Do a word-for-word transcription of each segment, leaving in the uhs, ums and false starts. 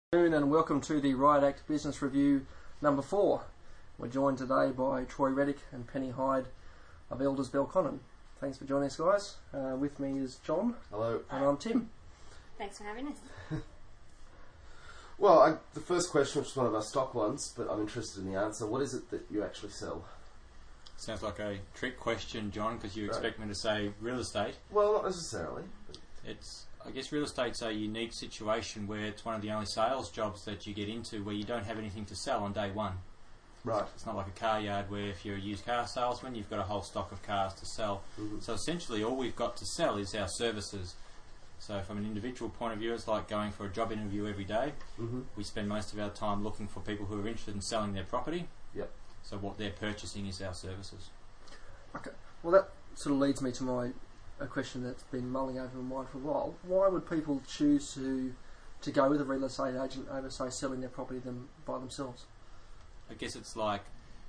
And welcome to the Riot Act Business Review number four. We're joined today by Troy Reddick and Penny Hyde of Elders Belconnen. Thanks for joining us, guys. Uh, with me is John. Hello. And I'm Tim. Thanks for having us. Well, I, the first question, which is one of our stock ones, but I'm interested in the answer. What is it that you actually sell? Sounds like a trick question, John, because you Right. expect me to say real estate. Well, not necessarily. But It's, I guess real estate's a unique situation where it's one of the only sales jobs that you get into where you don't have anything to sell on day one. right. It's not like a car yard where if you're a used car salesman, you've got a whole stock of cars to sell. Mhm. So essentially all we've got to sell is our services. So from an individual point of view, it's like going for a job interview every day. Mm-hmm. We spend most of our time looking for people who are interested in selling their property. Yep. So what they're purchasing is our services. Okay. Well, that sort of leads me to my a question that's been mulling over my mind for a while. Why would people choose to to go with a real estate agent over, say, selling their property them by themselves? I guess it's like,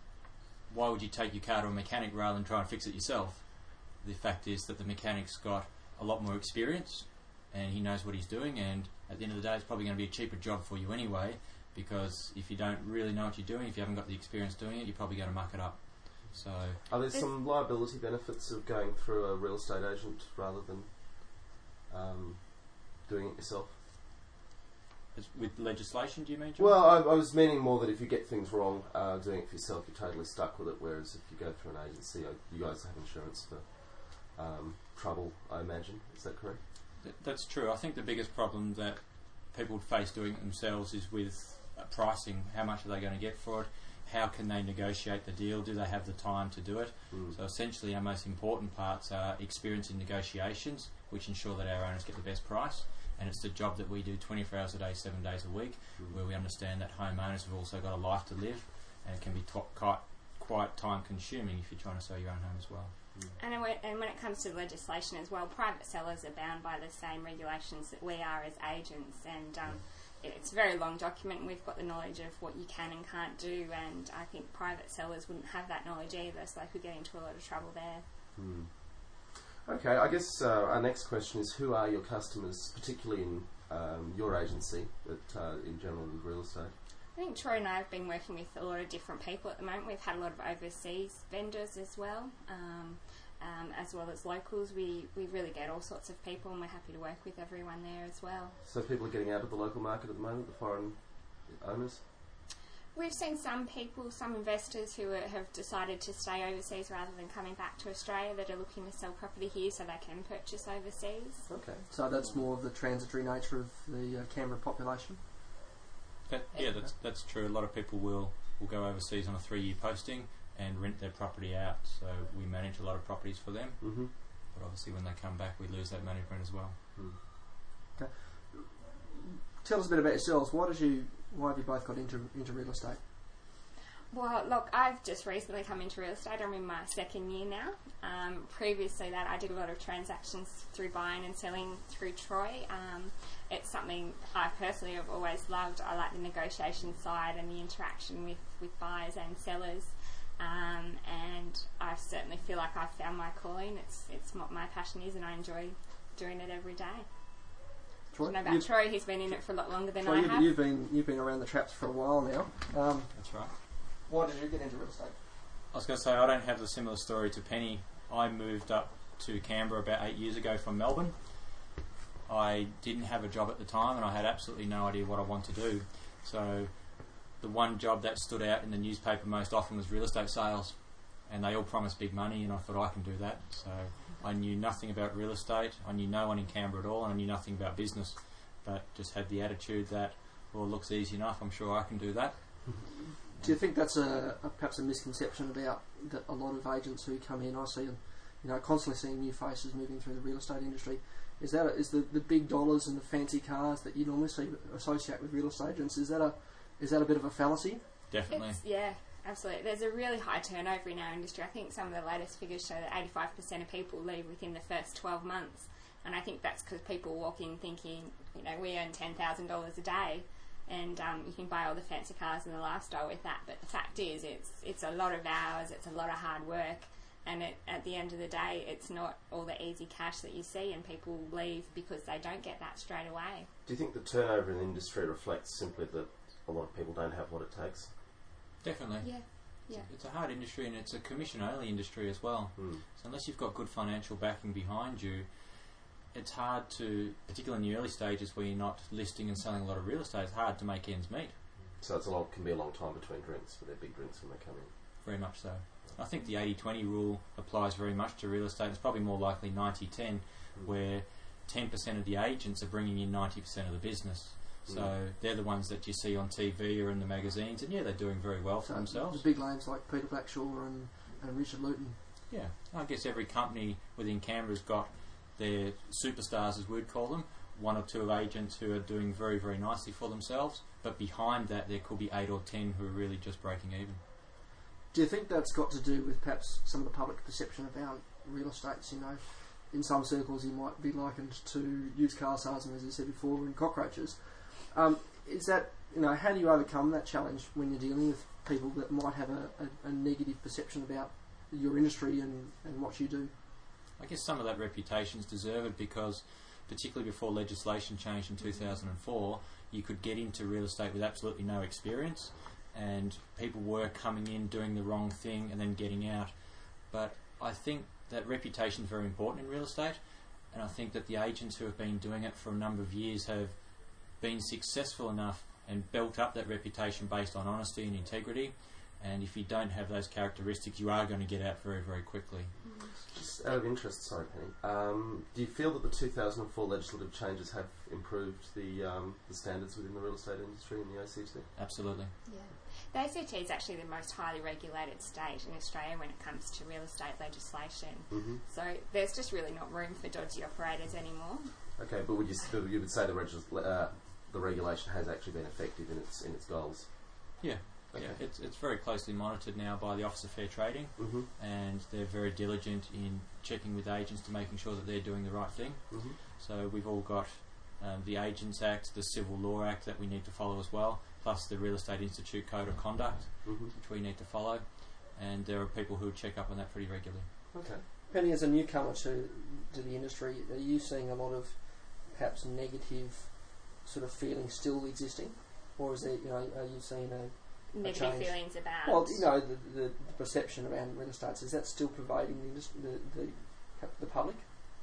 why would you take your car to a mechanic rather than try and fix it yourself? The fact is that the mechanic's got a lot more experience and he knows what he's doing, and at the end of the day it's probably going to be a cheaper job for you anyway, because if you don't really know what you're doing, if you haven't got the experience doing it, you're probably going to muck it up. So Are there some liability benefits of going through a real estate agent rather than um, doing it yourself? it's with legislation, do you mean, John? Well, I, I was meaning more that if you get things wrong, uh, doing it for yourself, you're totally stuck with it. Whereas if you go through an agency, uh, you guys have insurance for um, trouble, I imagine. Is that correct? Th- that's true. I think the biggest problem that people would face doing it themselves is with uh, pricing. How much are they going to get for it? How can they negotiate the deal? Do they have the time to do it? Mm. So essentially our most important parts are experience in negotiations, which ensure that our owners get the best price. And it's the job that we do twenty-four hours a day, seven days a week, Mm. where we understand that homeowners have also got a life to live, and it can be t- quite, quite time consuming if you're trying to sell your own home as well. And when, and when it comes to legislation as well, private sellers are bound by the same regulations that we are as agents, and um, it, it's a very long document, and we've got the knowledge of what you can and can't do, and I think private sellers wouldn't have that knowledge either, so they could get into a lot of trouble there. Hmm. Okay, I guess uh, our next question is, who are your customers, particularly in um, your agency, but uh, in general with real estate? I think Troy and I have been working with a lot of different people at the moment. We've had a lot of overseas vendors as well, um, um, as well as locals. We, we really get all sorts of people, and we're happy to work with everyone there as well. So people are getting out of the local market at the moment, the foreign owners? We've seen some people, some investors who are, have decided to stay overseas rather than coming back to Australia, that are looking to sell property here so they can purchase overseas. Okay. So that's more of the transitory nature of the uh, Canberra population. That, yeah, that's that's true. A lot of people will, will go overseas on a three-year posting and rent their property out. So we manage a lot of properties for them. Mm-hmm. But obviously when they come back, we lose that management as well. Mm. Okay. Tell us a bit about yourselves. Why did you? Why have you both got into into real estate? Well, look, I've just recently come into real estate. I'm in my second year now. Um, previously that, I did a lot of transactions through buying and selling through Troy. Um, it's something I personally have always loved. I like the negotiation side and the interaction with, with buyers and sellers. Um, and I certainly feel like I've found my calling. It's it's what my passion is, and I enjoy doing it every day. Troy, I know about you've, Troy. He's been in it for a lot longer than Troy, I you've, have. you've been you've been around the traps for a while now. Um, That's right. why did you get into real estate? I was going to say, I don't have the similar story to Penny. I moved up to Canberra about eight years ago from Melbourne. I didn't have a job at the time, and I had absolutely no idea what I wanted to do. So the one job that stood out in the newspaper most often was real estate sales, and they all promised big money, and I thought I can do that. So I knew nothing about real estate. I knew no one in Canberra at all, and I knew nothing about business, but just had the attitude that, well, it looks easy enough, I'm sure I can do that. Do you think that's a, a perhaps a misconception about that a lot of agents who come in? I see, you know, constantly seeing new faces moving through the real estate industry. Is that a, is the, the big dollars and the fancy cars that you normally see associate with real estate agents? Is that a is that a bit of a fallacy? Definitely. It's, yeah, absolutely. There's a really high turnover in our industry. I think some of the latest figures show that eighty-five percent of people leave within the first twelve months, and I think that's because people walk in thinking, you know, we earn ten thousand dollars a day, and um, you can buy all the fancy cars and the lifestyle with that. But the fact is, it's it's a lot of hours, it's a lot of hard work, and it, at the end of the day, it's not all the easy cash that you see, and people leave because they don't get that straight away. Do you think the turnover in the industry reflects simply that a lot of people don't have what it takes? Definitely. Yeah. It's, Yeah. it's a hard industry, and it's a commission-only industry as well. Mm. So unless you've got good financial backing behind you, it's hard to, particularly in the early stages where you're not listing and selling a lot of real estate, it's hard to make ends meet. So it's a long, can be a long time between drinks for their big drinks when they come in. Very much so. I think the eighty twenty rule applies very much to real estate. It's probably more likely ninety ten, Mm. where ten percent of the agents are bringing in ninety percent of the business. So Mm. they're the ones that you see on T V or in the magazines, and yeah, they're doing very well for So themselves. the big names like Peter Blackshaw and, and Richard Luton. Yeah, I guess every company within Canberra's got their superstars, as we'd call them, one or two agents who are doing very, very nicely for themselves, but behind that there could be eight or ten who are really just breaking even. Do you think that's got to do with perhaps some of the public perception about real estates? You know, in some circles you might be likened to used car salesmen, as you said before, and cockroaches. Um, is that, you know, how do you overcome that challenge when you're dealing with people that might have a, a, a negative perception about your industry and, and what you do? I guess some of that reputation is deserved because, particularly before legislation changed in two thousand four, you could get into real estate with absolutely no experience, and people were coming in doing the wrong thing and then getting out. But I think that reputation is very important in real estate, and I think that the agents who have been doing it for a number of years have been successful enough and built up that reputation based on honesty and integrity. And if you don't have those characteristics, you are going to get out very, very quickly. Just out of interest, sorry, Penny, um, do you feel that the two thousand four legislative changes have improved the um, the standards within the real estate industry in the A C T? Absolutely. Yeah. The A C T is actually the most highly regulated state in Australia when it comes to real estate legislation. Mm-hmm. So there's just really not room for dodgy operators anymore. Okay, but would you still, you would say the regis- uh, the regulation has actually been effective in its in its goals? Yeah. Okay. Yeah, it's it's very closely monitored now by the Office of Fair Trading, Mm-hmm. and they're very diligent in checking with agents to making sure that they're doing the right thing. Mm-hmm. So we've all got um, the Agents Act, the Civil Law Act that we need to follow as well, plus the Real Estate Institute Code of Conduct, Mm-hmm. which we need to follow, and there are people who check up on that pretty regularly. Okay. Penny, as a newcomer to to the industry, are you seeing a lot of perhaps negative sort of feelings still existing, or is it, you know, are you seeing a Negative change. feelings about. well, you know, the, the, the perception around real estate, is that still pervading the industry, the, the the public?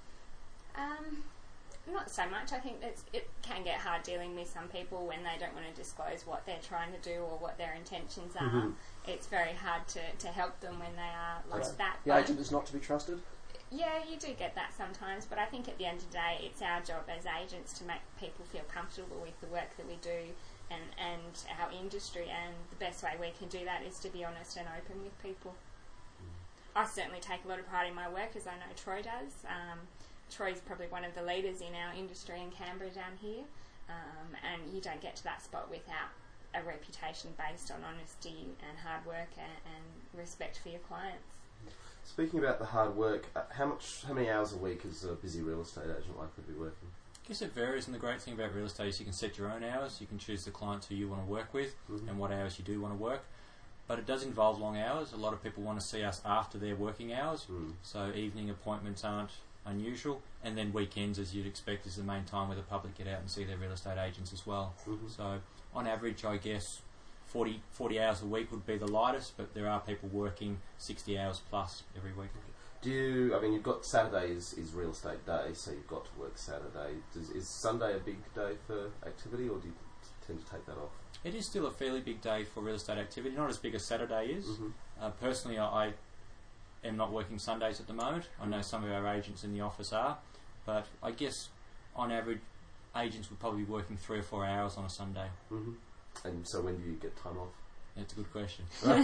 Um, not so much. I think it's, it can get hard dealing with some people when they don't want to disclose what they're trying to do or what their intentions are. Mhm. It's very hard to, to help them when they are like Right. that. The But agent is not to be trusted. yeah, you do get that sometimes, but I think at the end of the day, it's our job as agents to make people feel comfortable with the work that we do and, and our industry, and the best way we can do that is to be honest and open with people. I certainly take a lot of pride in my work, as I know Troy does. Um, Troy's probably one of the leaders in our industry in Canberra down here, um, and you don't get to that spot without a reputation based on honesty and hard work and, and respect for your clients. Speaking about the hard work, uh, how much, how many hours a week is a busy real estate agent likely to be working? I guess it varies, and the great thing about real estate is you can set your own hours. You can choose the clients who you want to work with Mm-hmm. and what hours you do want to work. But it does involve long hours. A lot of people want to see us after their working hours, Mm. so evening appointments aren't unusual. And then weekends, as you'd expect, is the main time where the public get out and see their real estate agents as well. Mhm. So on average, I guess forty, forty hours a week would be the lightest, but there are people working sixty hours plus every week. Do you, I mean, you've got Saturday is, is real estate day, so you've got to work Saturday. Does, is Sunday a big day for activity, or do you tend to take that off? It is still a fairly big day for real estate activity, not as big as Saturday is. Mm-hmm. Uh, personally, I, I am not working Sundays at the moment. I know some of our agents in the office are, but I guess on average, agents would probably be working three or four hours on a Sunday. Mm-hmm. And so when do you get time off? It's a good question.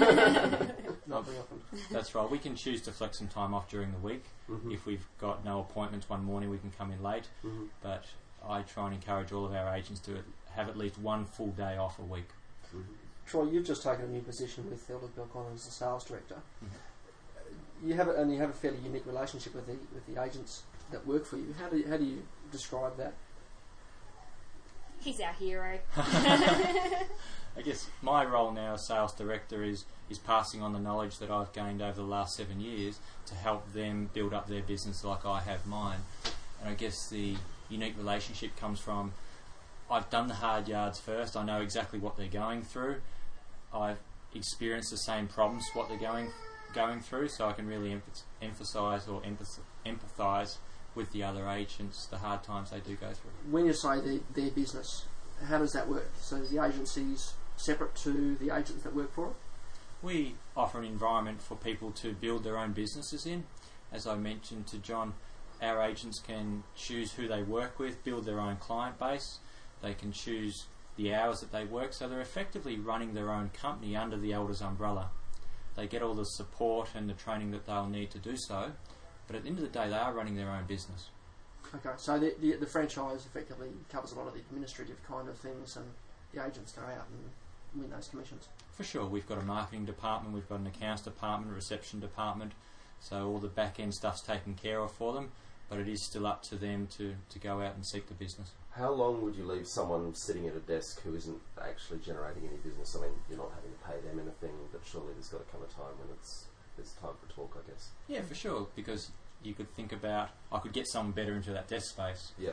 Not very often. That's right. We can choose to flex some time off during the week. Mm-hmm. If we've got no appointments one morning, we can come in late. Mm-hmm. But I try and encourage all of our agents to have at least one full day off a week. Mm-hmm. Troy, you've just taken a new position with Elders Belconnen as the sales director. Mhm. You have a, and you have a fairly unique relationship with the with the agents that work for you. How do you, how do you describe that? He's our hero. I guess my role now as sales director is is passing on the knowledge that I've gained over the last seven years to help them build up their business like I have mine. And I guess the unique relationship comes from I've done the hard yards first. I know exactly what they're going through. I've experienced the same problems what they're going going through, so I can really emph- emphasise or empath- empathise with the other agents, the hard times they do go through. When you say their, their business, how does that work? So is the agencies separate to the agents that work for it? We offer an environment for people to build their own businesses in. As I mentioned to John, our agents can choose who they work with, build their own client base. They can choose the hours that they work, so they're effectively running their own company under the Elders umbrella. They get all the support and the training that they'll need to do so, but at the end of the day they are running their own business. Okay, so the, the, the franchise effectively covers a lot of the administrative kind of things, and the agents go out and win those commissions. For sure, we've got a marketing department, we've got an accounts department, a reception department, so all the back end stuff's taken care of for them, but it is still up to them to, to go out and seek the business. How long would you leave someone sitting at a desk who isn't actually generating any business? I mean, you're not having to pay them anything, but surely there's got to come a time when it's there's time for talk, I guess. Yeah, for sure, because you could think about, I could get someone better into that desk space. Yeah.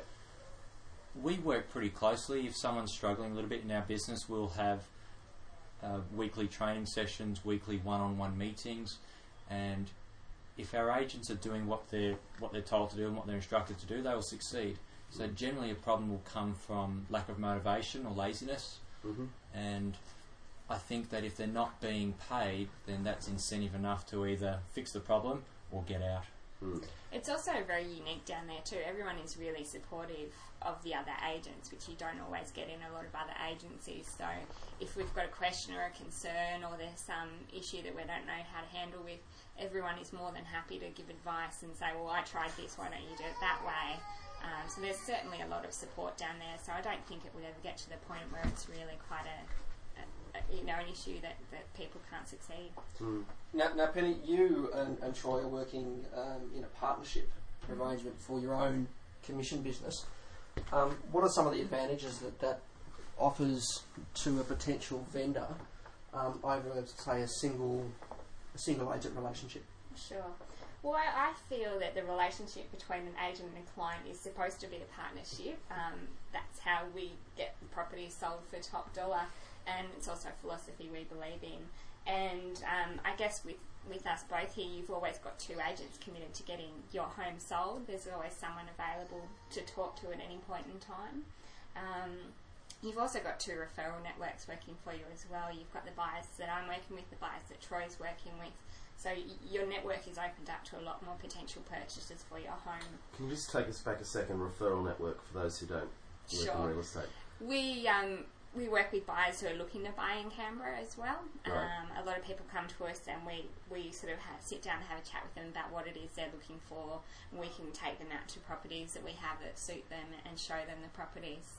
We work pretty closely. If someone's struggling a little bit in our business, we'll have uh, weekly training sessions, weekly one-on-one meetings, and if our agents are doing what they're what they're told to do and what they're instructed to do, they will succeed. So generally a problem will come from lack of motivation or laziness, Mm-hmm. and I think that if they're not being paid, then that's incentive enough to either fix the problem or get out. Mm. It's also very unique down there too. Everyone is really supportive of the other agents, which you don't always get in a lot of other agencies. So if we've got a question or a concern, or there's some issue that we don't know how to handle with, everyone is more than happy to give advice and say, well, I tried this, why don't you do it that way? Um, so there's certainly a lot of support down there. So I don't think it would ever get to the point where it's really quite a, a, a you know, an issue that, that people can't succeed. Mm. Now, now Penny, you and, and Troy are working um, in a partnership arrangement for your own commission business. Um, what are some of the advantages that that offers to a potential vendor um, over, say, a single a single agent relationship? Sure. Well, I, I feel that the relationship between an agent and a client is supposed to be a partnership. Um, that's how we get properties sold for top dollar, and it's also a philosophy we believe in. And um, I guess with, with us both here, you've always got two agents committed to getting your home sold. There's always someone available to talk to at any point in time. Um, you've also got two referral networks working for you as well. You've got the buyers that I'm working with, the buyers that Troy's working with. So y- your network is opened up to a lot more potential purchasers for your home. Can you just take us back a second? Referral network for those who don't work Sure. in real estate. We um, we work with buyers who are looking to buy in Canberra as well. Right. Um, a lot of people come to us and we, we sort of ha- sit down and have a chat with them about what it is they're looking for. And we can take them out to properties that we have that suit them and show them the properties.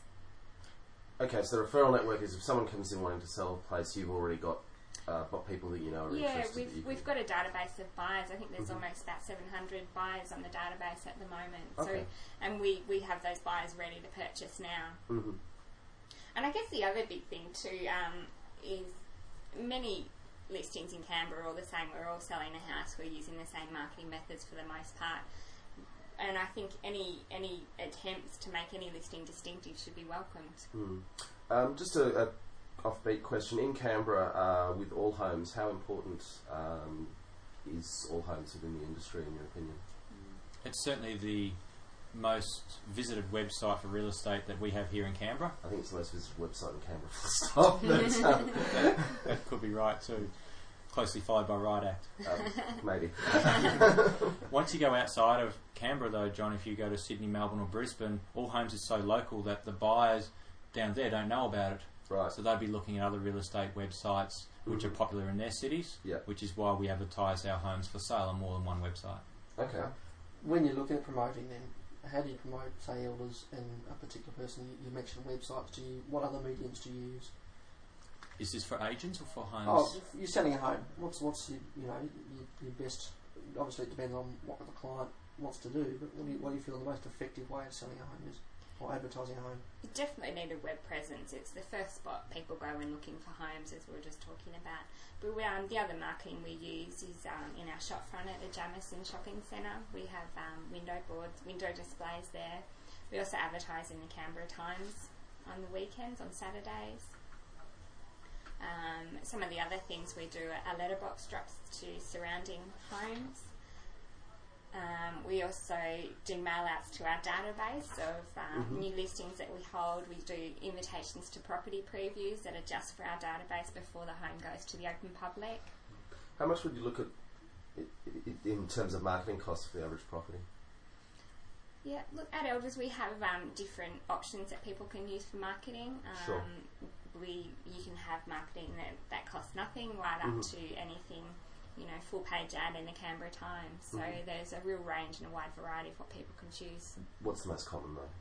Okay, so the referral network is if someone comes in wanting to sell a place, you've already got uh, got people that you know are Yeah, interested. that you we've can- we've got a database of buyers. I think there's Mhm. almost about seven hundred buyers on the database at the moment. Okay. So, and we, we have those buyers ready to purchase now. Mhm. And I guess the other big thing too um, is many listings in Canberra are all the same. We're all selling a house. We're using the same marketing methods for the most part. And I think any any attempts to make any listing distinctive should be welcomed. Mm. Um, just a, a offbeat question. In Canberra, uh, with All Homes, how important um, is All Homes within the industry, in your opinion? It's certainly the most visited website for real estate that we have here in Canberra. I think it's the most visited website in Canberra for stop. But, um, That could be right too. Closely followed by Right Act. um, maybe. Once you go outside of Canberra though, John, if you go to Sydney, Melbourne or Brisbane, All Homes is so local that the buyers down there don't know about it. Right. So they'd be looking at other real estate websites which Mhm. are popular in their cities, Yeah. which is why we advertise our homes for sale on more than one website. Okay. When you're looking at promoting them, how do you promote, say, Elders and a particular person? You, you mentioned websites. Do you? What other mediums do you use? Is this for agents or for homes? Oh, if you're selling a home. What's what's your, you know your, your best? Obviously, it depends on what the client wants to do. But what do you, what do you feel the most effective way of selling a home is? or advertising a home? You definitely need a web presence. It's the first spot people go when looking for homes, as we were just talking about. But we, um, the other marketing we use is um, in our shop front at the Jamison Shopping Centre. We have um, window boards, window displays there. We also advertise in the Canberra Times on the weekends, on Saturdays. Um, some of the other things we do are letterbox drops to surrounding homes. Um, we also do mail outs to our database of um, Mhm. new listings that we hold. We do invitations to property previews that are just for our database before the home goes to the open public. How much would you look at i- i- in terms of marketing costs for the average property? Yeah, look, at Elders we have um, different options that people can use for marketing. Um, Sure. We you can have marketing that, that costs nothing, right up Mhm. to anything, you know, full page ad in the Canberra Times. So Mhm. there's a real range and a wide variety of what people can choose. What's the most common though?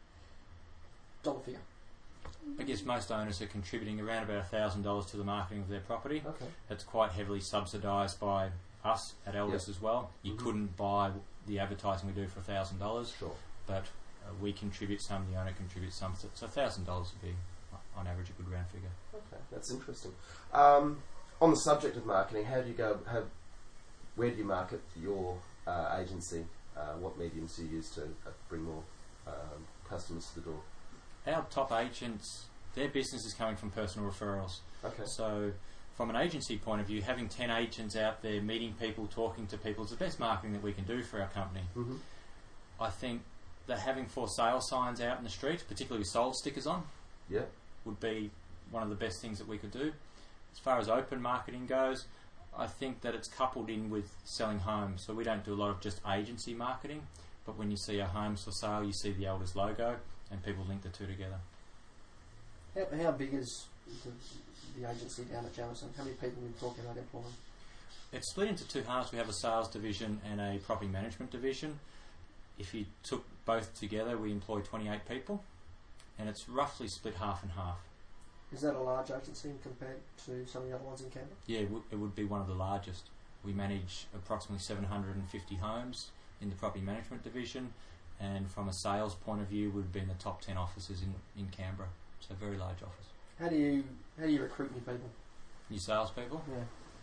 Dollar figure. I guess most owners are contributing around about one thousand dollars to the marketing of their property. Okay. It's quite heavily subsidised by us at Elders as well. You Mhm. couldn't buy the advertising we do for one thousand dollars, Sure. but uh, we contribute some, the owner contributes some. So so one thousand dollars would be, on average, a good round figure. Okay, that's interesting. Um, on the subject of marketing, how do you go? How, where do you market your uh, agency? Uh, what mediums do you use to uh, bring more um, customers to the door? Our top agents, their business is coming from personal referrals. Okay. So from an agency point of view, having ten agents out there meeting people, talking to people is the best marketing that we can do for our company. Mm-hmm. I think that having for sale signs out in the street, particularly with sold stickers on, Yeah. would be one of the best things that we could do. As far as open marketing goes, I think that it's coupled in with selling homes. So we don't do a lot of just agency marketing, but when you see our homes for sale, you see the Elders logo and people link the two together. How, how big is the, the agency down at Jamison? How many people are we talking about employing? It's split into two halves. We have a sales division and a property management division. If you took both together, we employ twenty-eight people, and it's roughly split half and half. Is that a large agency compared to some of the other ones in Canberra? Yeah, it, w- it would be one of the largest. We manage approximately seven hundred fifty homes in the property management division, and from a sales point of view, we'd be in the top ten offices in, in Canberra. So a very large office. How do you how do you recruit new people? New salespeople, Yeah.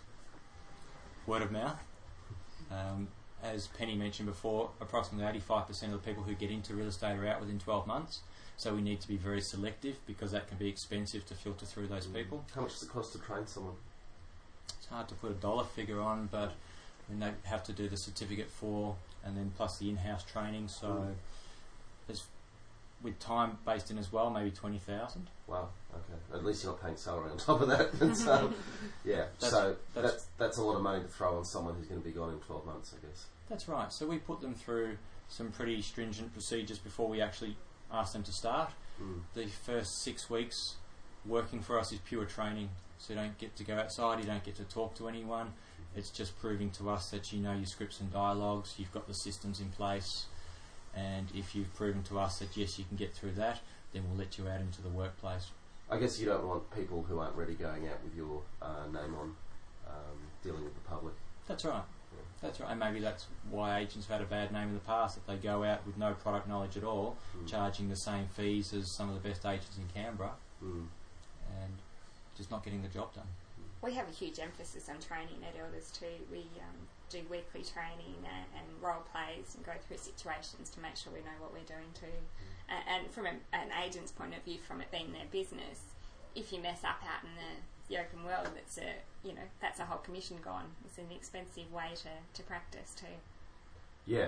word of mouth. Um, as Penny mentioned before, approximately eighty-five percent of the people who get into real estate are out within twelve months. So we need to be very selective because that can be expensive to filter through those people. How much does it cost to train someone? It's hard to put a dollar figure on, but I mean, they have to do the certificate for, and then plus the in-house training. So Mm. there's, with time based in as well, maybe twenty thousand. Wow. Okay. At least you're not paying salary on top of that. And so, yeah. That's- so that's- that's that's a lot of money to throw on someone who's going to be gone in twelve months, I guess. That's right. So we put them through some pretty stringent procedures before we actually ask them to start. Mm. The first six weeks working for us is pure training. So you don't get to go outside, you don't get to talk to anyone. It's just proving to us that you know your scripts and dialogues, you've got the systems in place, and if you've proven to us that yes, you can get through that, then we'll let you out into the workplace. I guess you don't want people who aren't ready going out with your uh, name on, um, dealing with the public. That's right. That's right. And maybe that's why agents have had a bad name in the past, that they go out with no product knowledge at all, Mm. charging the same fees as some of the best agents in Canberra, Mm. and just not getting the job done. We have a huge emphasis on training at Elders too. We um, do weekly training and, and role plays and go through situations to make sure we know what we're doing too. Mm. And, and from a, an agent's point of view, from it being their business, if you mess up out in the, the open world, it's a you know that's a whole commission gone. It's an expensive way to, to practice too. Yeah.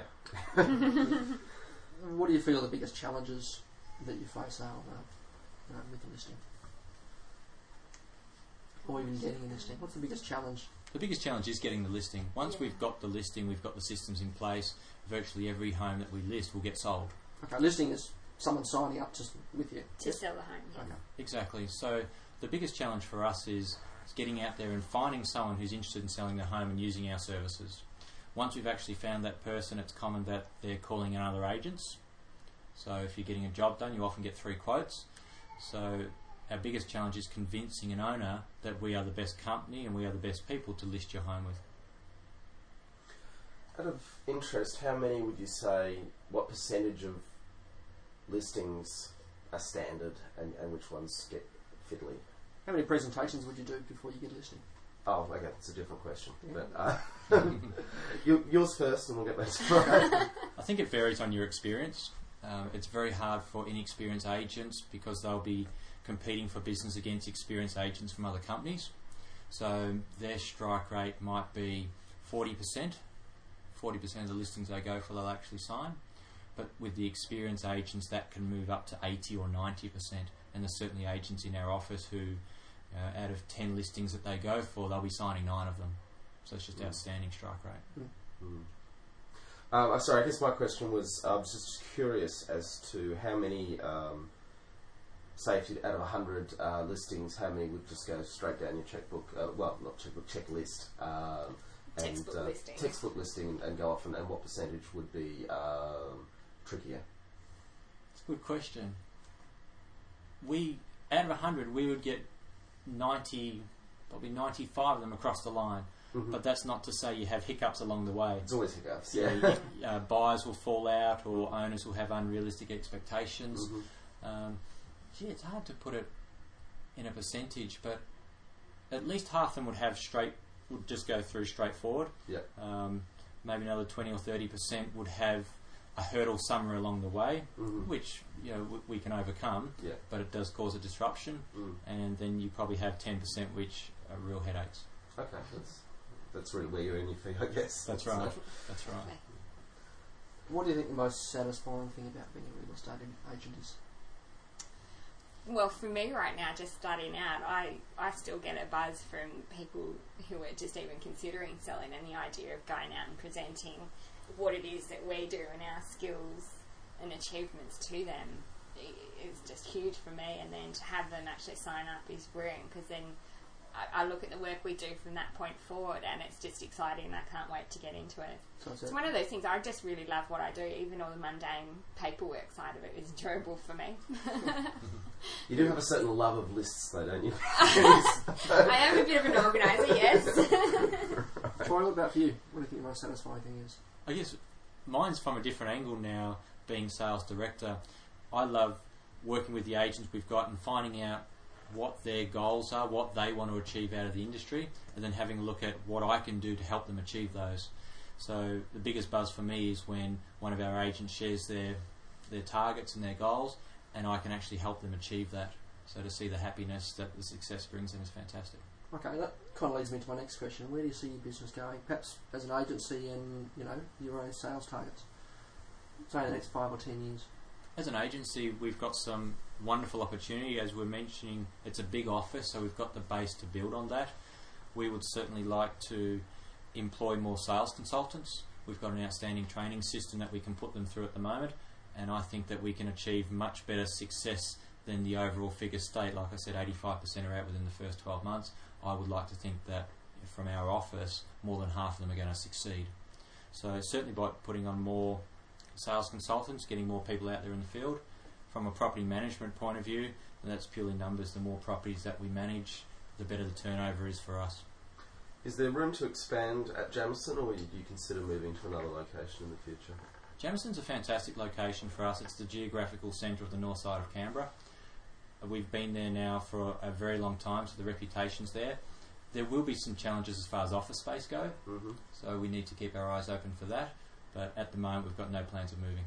What do you feel are the biggest challenges that you face are uh, uh, with the listing? Or even getting a listing? What's the biggest challenge? The biggest challenge is getting the listing. Once Yeah. we've got the listing, we've got the systems in place, virtually every home that we list will get sold. Okay, listing is someone signing up to, with you. To sell the home, yes. Okay. Exactly. So the biggest challenge for us is, is getting out there and finding someone who's interested in selling their home and using our services. Once we've actually found that person, it's common that they're calling in other agents. So if you're getting a job done, you often get three quotes. So our biggest challenge is convincing an owner that we are the best company and we are the best people to list your home with. Out of interest, how many would you say, what percentage of listings are standard and, and which ones get fiddly? How many presentations would you do before you get a listing? Oh, okay, that's a different question. Yeah. But uh, you, yours first, and we'll get back to Brian. I think it varies on your experience. Um, it's very hard for inexperienced agents because they'll be competing for business against experienced agents from other companies. So their strike rate might be forty percent. forty percent of the listings they go for, they'll actually sign. But with the experienced agents, that can move up to eighty or ninety percent. And there's certainly agents in our office who, uh, out of ten listings that they go for, they'll be signing nine of them. So it's just Mm. outstanding strike rate. Mm. Um, I'm sorry, I guess my question was, I was just curious as to how many, um, say if you, out of one hundred uh, listings, how many would just go straight down your checkbook, uh, well, not checkbook, checklist, um, and Textbook uh, listing. textbook listing and go off, and, and what percentage would be um, trickier? It's a good question. We, out of one hundred, we would get ninety, probably ninety-five of them across the line. Mm-hmm. But that's not to say you have hiccups along the way. It's always hiccups, Yeah, yeah. you- uh, buyers will fall out, or owners will have unrealistic expectations. Mhm. Um, yeah, it's hard to put it in a percentage, but at least half them would have straight, would just go through straightforward. Yeah. Um, maybe another twenty or thirty percent would have a hurdle somewhere along the way, Mhm. which you know w- we can overcome. Yeah. But it does cause a disruption, Mm. and then you probably have ten percent which are real headaches. Okay, that's that's really where you're in your feet, I guess. That's right. That's right. What do you think the most satisfying thing about being a real estate agent is? Well, for me right now, just starting out, I, I still get a buzz from people who are just even considering selling, and the idea of going out and presenting what it is that we do and our skills and achievements to them i- is just huge for me. And then to have them actually sign up is brilliant, because then I, I look at the work we do from that point forward, and it's just exciting. I can't wait to get into it. So it's It's one of those things, I just really love what I do. Even all the mundane paperwork side of it is enjoyable for me. You do have a certain love of lists, though, don't you? I am a bit of an organiser, yes. Troy, what about for you? What do you think the most satisfying thing is? I guess mine's from a different angle now, being sales director. I love working with the agents we've got and finding out what their goals are, what they want to achieve out of the industry, and then having a look at what I can do to help them achieve those. So the biggest buzz for me is when one of our agents shares their their targets and their goals, and I can actually help them achieve that. So to see the happiness that the success brings them is fantastic. Okay, that kind of leads me to my next question. Where do you see your business going? Perhaps as an agency and, you know, your own sales targets. Say in the next five or ten years. As an agency, we've got some wonderful opportunity. As we're mentioning, it's a big office, so we've got the base to build on that. We would certainly like to employ more sales consultants. We've got an outstanding training system that we can put them through at the moment, and I think that we can achieve much better success than the overall figure state. Like I said, eighty-five percent are out within the first twelve months. I would like to think that from our office, more than half of them are going to succeed. So certainly by putting on more sales consultants, getting more people out there in the field. From a property management point of view, and that's purely numbers, the more properties that we manage, the better the turnover is for us. Is there room to expand at Jamison, or do you consider moving to another location in the future? Jamison's a fantastic location for us. It's the geographical centre of the north side of Canberra. We've been there now for a very long time, so the reputation's there. There will be some challenges as far as office space go, Mm-hmm. so we need to keep our eyes open for that. But at the moment, we've got no plans of moving.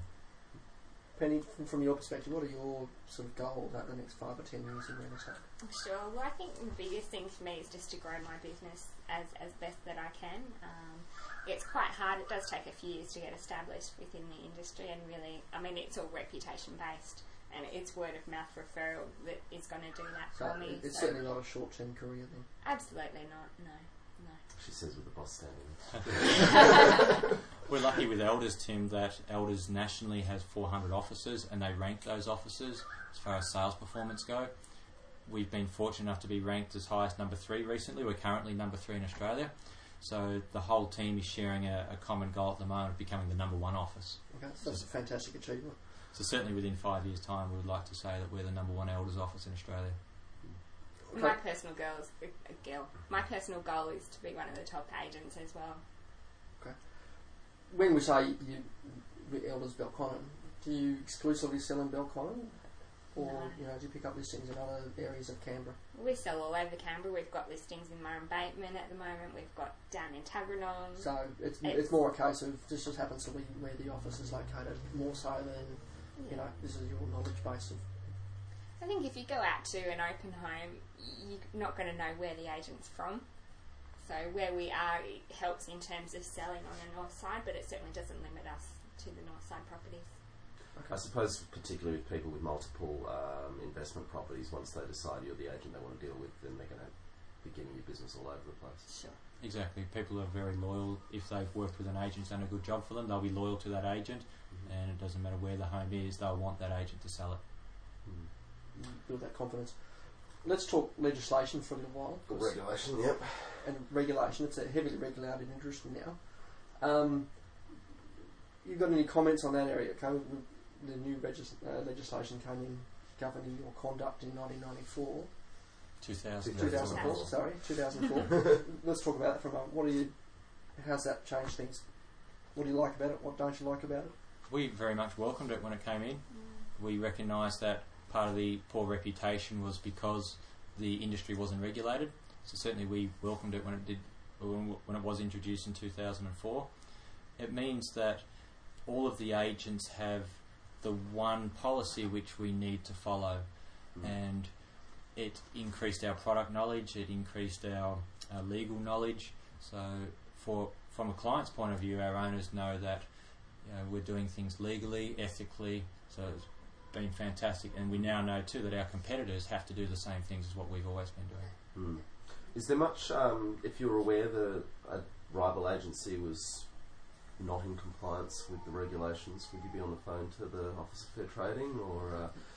Penny, from, from your perspective, what are your sort of goals over the next five or ten years in real estate? Sure. Well, I think the biggest thing for me is just to grow my business as, as best that I can. Um, it's quite hard. It does take a few years to get established within the industry, and really, I mean, it's all reputation based, and it's word of mouth referral that is going to do that So for me. it's so certainly not a short-term career then. absolutely not. No, no. She says with the boss standing. We're lucky with Elders, Tim, that Elders nationally has four hundred offices, and they rank those offices as far as sales performance go. We've been fortunate enough to be ranked as high as number three recently. We're currently number three in Australia. So the whole team is sharing a, a common goal at the moment of becoming the number one office. Okay, so that's a fantastic achievement. So certainly within five years' time, we would like to say that we're the number one Elders office in Australia. My personal goal is a girl. My personal goal is to be one of the top agents as well. When we say you, Elders Belconnen, Do you exclusively sell in Belconnen, or No. you know, do you pick up listings in other areas of Canberra? We sell all over Canberra. We've got listings in Murrum Bateman at the moment. We've got down in Tuggeranong. So it's, It's- it's more a case of this just happens to be where the office is located, more so than you know this is your knowledge base of. I think if you go out to an open home, you're not going to know where the agent's from. So where we are, it helps in terms of selling on the north side, but it certainly doesn't limit us to the north side properties. I suppose particularly with people with multiple um, investment properties, once they decide you're the agent they want to deal with, then they're going to be getting your business all over the place. Sure. Exactly. People are very loyal. If they've worked with an agent, done a good job for them, they'll be loyal to that agent, Mm-hmm. and it doesn't matter where the home is, they'll want that agent to sell it. Mm. Build that confidence. Let's talk legislation for a little while. Good regulation, yep. And regulation, it's a heavily regulated industry now. Um, you got any comments on that area? Came, the new regis- uh, legislation came in governing your conduct in nineteen ninety-four. two thousand two thousand four, sorry, two thousand four. Let's talk about that for a moment. What do you, how's that changed things? What do you like about it? What don't you like about it? We very much welcomed it when it came in. We recognised that part of the poor reputation was because the industry wasn't regulated. So certainly we welcomed it when it did, when it was introduced in two thousand four. It means that all of the agents have the one policy which we need to follow, Mm. and it increased our product knowledge, it increased our, our legal knowledge. So for from a client's point of view, our owners know that you know, we're doing things legally, ethically, so it's been fantastic. And we now know too that our competitors have to do the same things as what we've always been doing. Mm. Is there much, um, if you were aware the a rival agency was not in compliance with the regulations, would you be on the phone to the Office of Fair Trading, or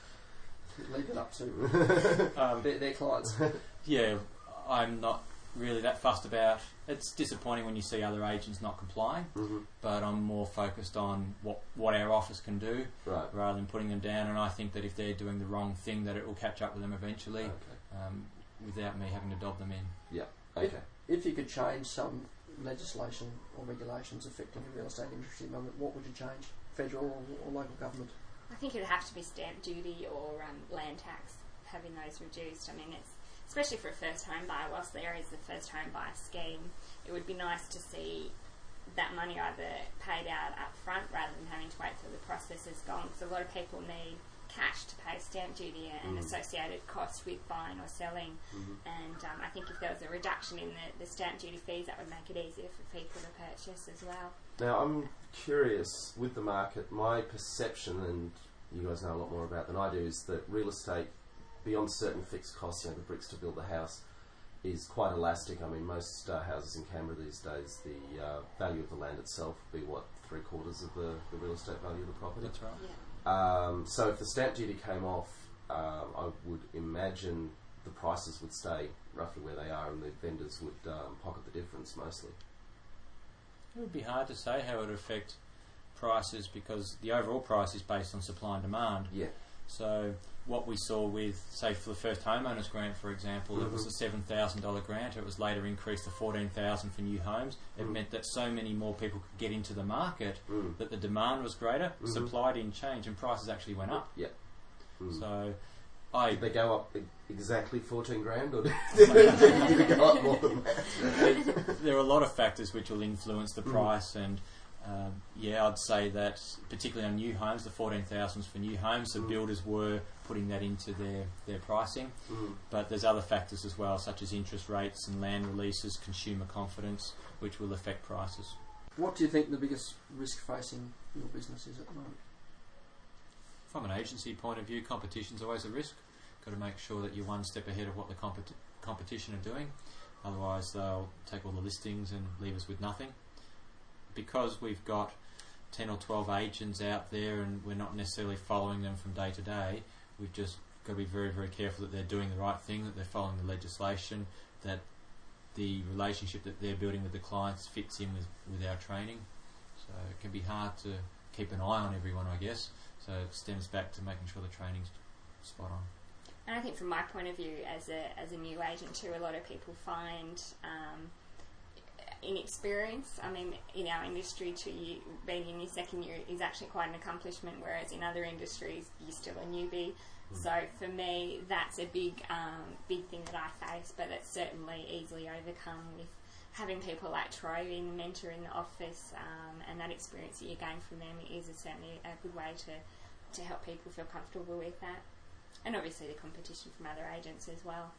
uh, Leave it up to Um, their, their clients. yeah, I'm not really that fussed about. It's disappointing when you see other agents not complying, mm-hmm. but I'm more focused on what, what our office can do Right. rather than putting them down. And I think that if they're doing the wrong thing, that it will catch up with them eventually, Okay. um, without me having to dob them in. Yeah. Okay. If you could change some legislation or regulations affecting the real estate industry at the moment, what would you change? Federal or, or local government? I think it would have to be stamp duty or um, land tax, having those reduced. I mean, it's especially for a first home buyer, whilst there is the first home buyer scheme, it would be nice to see that money either paid out up front rather than having to wait till the process is gone, because a lot of people need cash to pay stamp duty and Mm. associated costs with buying or selling. Mm-hmm. And um, I think if there was a reduction in the, the stamp duty fees, that would make it easier for people to purchase as well. Now, I'm curious with the market. My perception, and you guys know a lot more about than I do, is that real estate, beyond certain fixed costs, you know, the bricks to build the house, is quite elastic. I mean, most uh, houses in Canberra these days, the uh, value of the land itself would be, what, three quarters of the, the real estate value of the property? That's right. Yeah. Um, so if the stamp duty came off, um, I would imagine the prices would stay roughly where they are, and the vendors would um, pocket the difference mostly. It would be hard to say how it would affect prices because the overall price is based on supply and demand. Yeah. So what we saw with, say, for the first homeowners grant, for example, Mm-hmm. it was a seven thousand dollars grant. It was later increased to fourteen thousand dollars for new homes. It Mm. meant that so many more people could get into the market Mm. that the demand was greater, Mhm. supply didn't change, and prices actually went up. Yeah. Mm. So I Did they go up e- exactly fourteen grand, or did did they go up more than that? there are a lot of factors which will influence the Mm. price, and um, yeah, I'd say that particularly on new homes, the fourteen thousand for new homes, the Mm. builders were putting that into their, their pricing. Mm. But there's other factors as well, such as interest rates and land releases, consumer confidence, which will affect prices. What do you think the biggest risk facing your business is at the moment? From an agency point of view, competition's always a risk. Got to make sure that you're one step ahead of what the competi- competition are doing. Otherwise, they'll take all the listings and leave us with nothing. Because we've got ten or twelve agents out there and we're not necessarily following them from day to day, we've just got to be very, very careful that they're doing the right thing, that they're following the legislation, that the relationship that they're building with the clients fits in with, with our training. So it can be hard to keep an eye on everyone, I guess. So it stems back to making sure the training's spot on. And I think from my point of view, as a as a new agent too, a lot of people find um, inexperience. I mean, in our industry, to you, being in your second year is actually quite an accomplishment, whereas in other industries, you're still a newbie. Mm. So for me, that's a big, um, big thing that I face, but it's certainly easily overcome with having people like Troy being the mentor in the office, um, and that experience that you gain from them is a, certainly a good way to, to help people feel comfortable with that. And obviously the competition from other agents as well.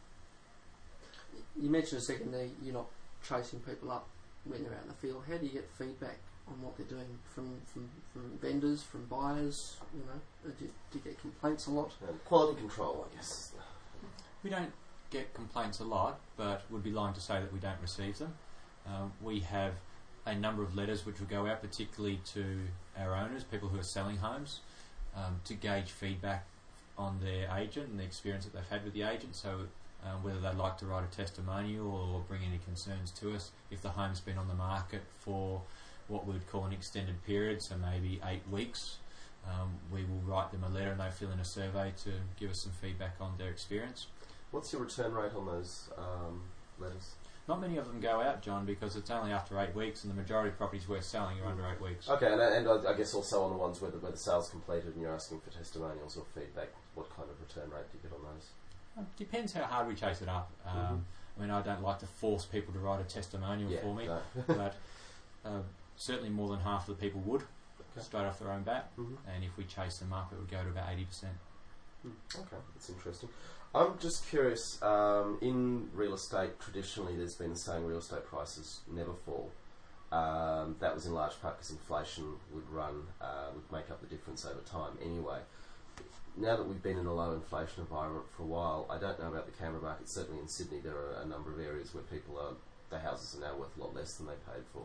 You mentioned a second there, you're not chasing people up when they're out in the field. How do you get feedback on what they're doing from, from, from vendors, from buyers? You know, do you, do you get complaints a lot? Um, quality control, I guess. We don't get complaints a lot, but would be lying to say that we don't receive them. Um, we have a number of letters which will go out, particularly to our owners, people who are selling homes, um, to gauge feedback on their agent and the experience that they've had with the agent. So um, whether they'd like to write a testimonial or bring any concerns to us, if the home's been on the market for what we would call an extended period, so maybe eight weeks, um, we will write them a letter and they fill in a survey to give us some feedback on their experience. What's your return rate on those um, letters? Not many of them go out, John, because it's only after eight weeks, and the majority of properties we're selling are under eight weeks. Okay, and, and I, I guess also on the ones where the, where the sale's completed and you're asking for testimonials or feedback, what kind of return rate do you get on those? It depends how hard we chase it up. Um, mm-hmm. I mean, I don't like to force people to write a testimonial yeah, for me, no. but uh, certainly more than half of the people would, okay. straight off their own bat, mm-hmm. and if we chase them up, it would go to about eighty percent. Okay, that's interesting. I'm just curious, um, in real estate, traditionally there's been a saying real estate prices never fall. Um, that was in large part because inflation would run, uh, would make up the difference over time anyway. Now that we've been in a low inflation environment for a while, I don't know about the Canberra market. Certainly in Sydney there are a number of areas where people are, the houses are now worth a lot less than they paid for.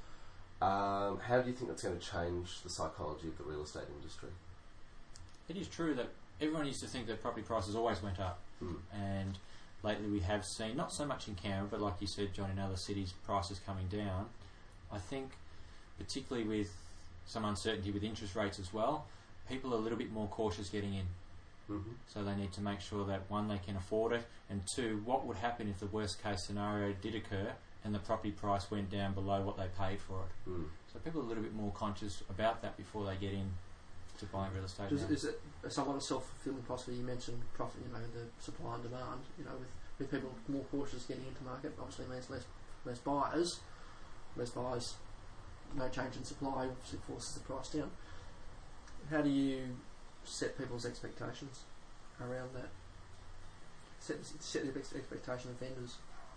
Um, how do you think that's going to change the psychology of the real estate industry? It is true that everyone used to think that property prices always went up, mm. and lately we have seen, not so much in Canberra, but like you said, John, in other cities, prices coming down. I think, particularly with some uncertainty with interest rates as well, people are a little bit more cautious getting in. Mm-hmm. So they need to make sure that, one, they can afford it, and two, what would happen if the worst case scenario did occur and the property price went down below what they paid for it. Mm. So people are a little bit more conscious about that before they get in to buying real estate. Does, is it somewhat a self-fulfilling prophecy? You mentioned profit, you know, the supply and demand. You know, with, with people more cautious getting into market, obviously means less less buyers. Less buyers, no change in supply, obviously forces the price down. How do you set people's expectations around that? Set, set the expectation of vendors.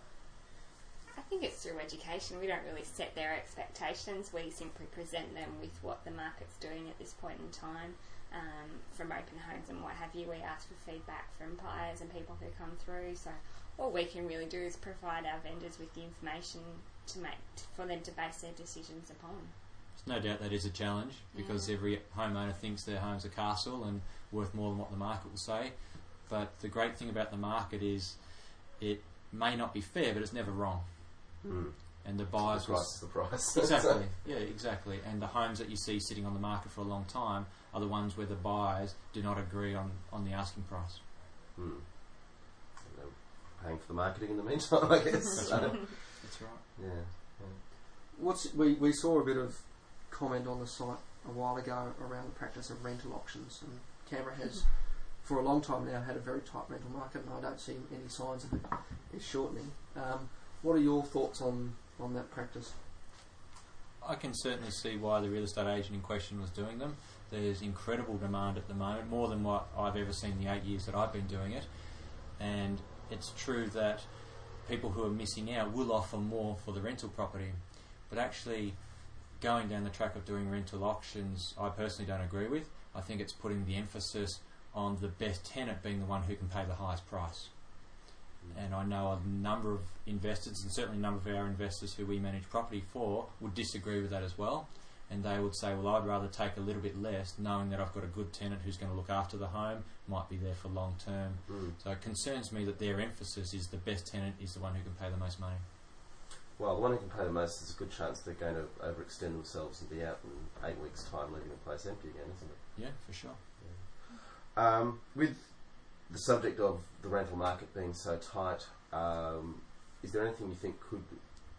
I think it's through education. We don't really set their expectations. We simply present them with what the market's doing at this point in time. Um, from open homes and what have you, we ask for feedback from buyers and people who come through. So all we can really do is provide our vendors with the information to make for them to base their decisions upon. There's no doubt that is a challenge, because yeah. every homeowner thinks their home's a castle and worth more than what the market will say. But the great thing about the market is it may not be fair, but it's never wrong. Mm. And the buyers the price is the price. Exactly, yeah, exactly. And the homes that you see sitting on the market for a long time are the ones where the buyers do not agree on, on the asking price. Mm. And they're paying for the marketing in the meantime, I guess. That's right. That's right. Yeah. yeah. What's we we saw a bit of comment on the site a while ago around the practice of rental auctions, and Canberra has for a long time now had a very tight rental market, and I don't see any signs of it it's shortening. Um, what are your thoughts on, on that practice? I can certainly see why the real estate agent in question was doing them. There's incredible demand at the moment, more than what I've ever seen in the eight years that I've been doing it. And it's true that people who are missing out will offer more for the rental property. But actually, going down the track of doing rental auctions, I personally don't agree with. I think it's putting the emphasis on the best tenant being the one who can pay the highest price. And I know a number of investors, and certainly a number of our investors who we manage property for, would disagree with that as well. And they would say, well, I'd rather take a little bit less, knowing that I've got a good tenant who's going to look after the home, might be there for long term. Mm. So it concerns me that their emphasis is the best tenant is the one who can pay the most money. Well, the one who can pay the most, there's a good chance they're going to overextend themselves and be out in eight weeks' time, leaving the place empty again, isn't it? Yeah, for sure. Yeah. Um, with the subject of the rental market being so tight, um, is there anything you think could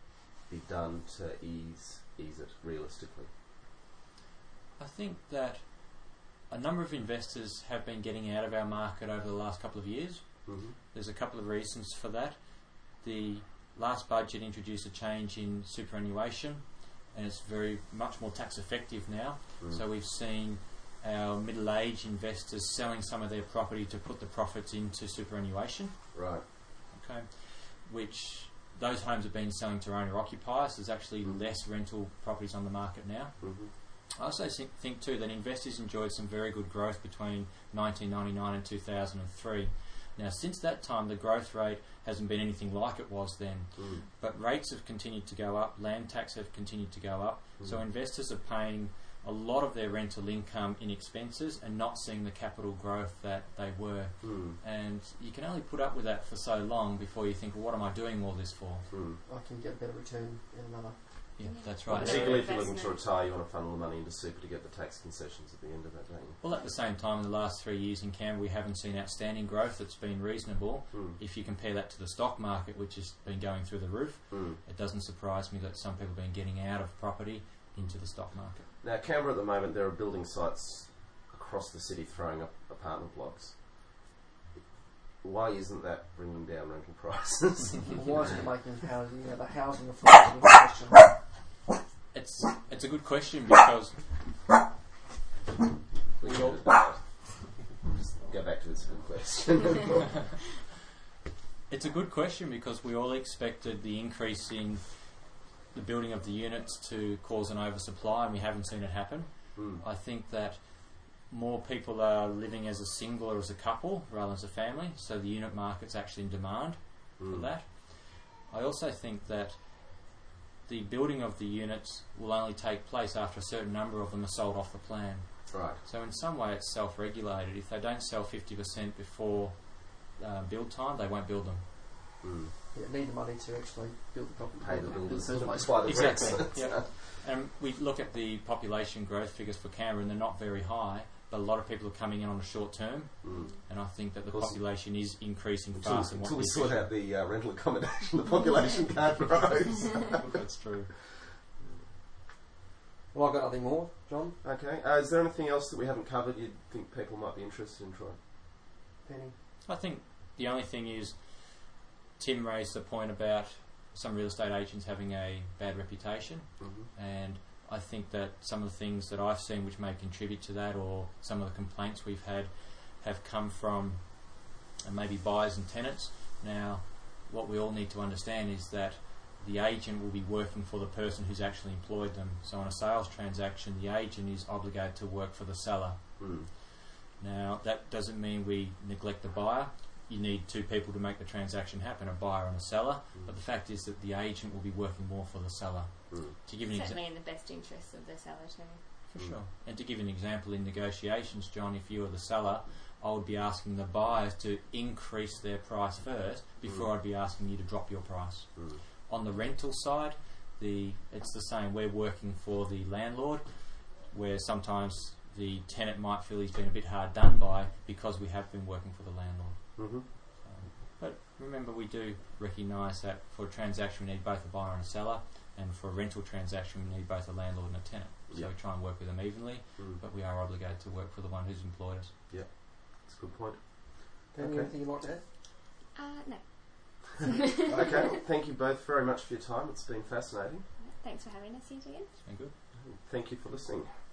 be done to ease ease it realistically? I think that a number of investors have been getting out of our market over the last couple of years. Mm-hmm. There's a couple of reasons for that. The last budget introduced a change in superannuation, and it's very much more tax effective now. Mm. So we've seen our middle-aged investors selling some of their property to put the profits into superannuation. Right. Okay, which those homes have been selling to owner-occupiers. There's actually Mm. less rental properties on the market now. Mm-hmm. I also think, think too that investors enjoyed some very good growth between nineteen ninety-nine and two thousand three. Now, since that time, the growth rate hasn't been anything like it was then. Mm. But rates have continued to go up, land tax have continued to go up, Mm. so investors are paying a lot of their rental income in expenses and not seeing the capital growth that they were. Mm. And you can only put up with that for so long before you think, well, what am I doing all this for? Mm. I can get a better return in another. Yeah, Yeah. that's Well, right. particularly if you're looking Investment. to retire, you want to funnel the money into super to get the tax concessions at the end of that, don't you? Well, at the same time, in the last three years in Canberra, we haven't seen outstanding growth. It's been reasonable. Mm. If you compare that to the stock market, which has been going through the roof, Mm. it doesn't surprise me that some people have been getting out of property into the stock market. Now, Canberra at the moment, there are building sites across the city throwing up apartment blocks. Why isn't that bringing down rental prices? Why is it making housing, you know, the housing affordable question? It's it's a good question because We should just go back to it's a good question. it's a good question because we all expected the increase in the building of the units to cause an oversupply, and we haven't seen it happen. Mm. I think that more people are living as a single or as a couple rather than as a family, so the unit market's actually in demand for Mm. that. I also think that the building of the units will only take place after a certain number of them are sold off the plan. Right. So in some way it's self-regulated. If they don't sell fifty percent before uh, build time, they won't build them. Mm. You need the money to actually build the property. Pay the builders, In the first place. buy the Exactly. bricks. Yep. And we look at the population growth figures for Canberra, and they're not very high, but a lot of people are coming in on a short term, Mm. and I think that the Of course. population is increasing Until, faster than what until we we sort envisioned. out the uh, rental accommodation, the population can't rise. That's true. Well, I've got nothing more, John. Okay. Uh, is there anything else that we haven't covered you think people might be interested in, Troy? Penny. I think the only thing is Tim raised the point about some real estate agents having a bad reputation, Mm-hmm. and I think that some of the things that I've seen which may contribute to that, or some of the complaints we've had, have come from uh, maybe buyers and tenants. Now, what we all need to understand is that the agent will be working for the person who's actually employed them. So on a sales transaction, the agent is obligated to work for the seller. Mm. Now, that doesn't mean we neglect the buyer. You need two people to make the transaction happen, a buyer and a seller. Mm. But the fact is that the agent will be working more for the seller. Mm. To give an example, Certainly in the best interests of the seller too. for Mm. sure. And to give an example, in negotiations, John, if you were the seller, I would be asking the buyers to increase their price first before Mm. I'd be asking you to drop your price. Mm. On the rental side, the it's the same. We're working for the landlord, where sometimes the tenant might feel he's been a bit hard done by because we have been working for the landlord. Mm-hmm. Um, but remember, we do recognise that for a transaction we need both a buyer and a seller, and for a rental transaction we need both a landlord and a tenant. So Yeah. we try and work with them evenly, Mm. but we are obligated to work for the one who's employed us. That's a good point. Penny, Okay. anything you'd like to add? Uh, no. Okay. Thank you both very much for your time. It's been fascinating. Thanks for having us here again. It's been good. Thank you for listening.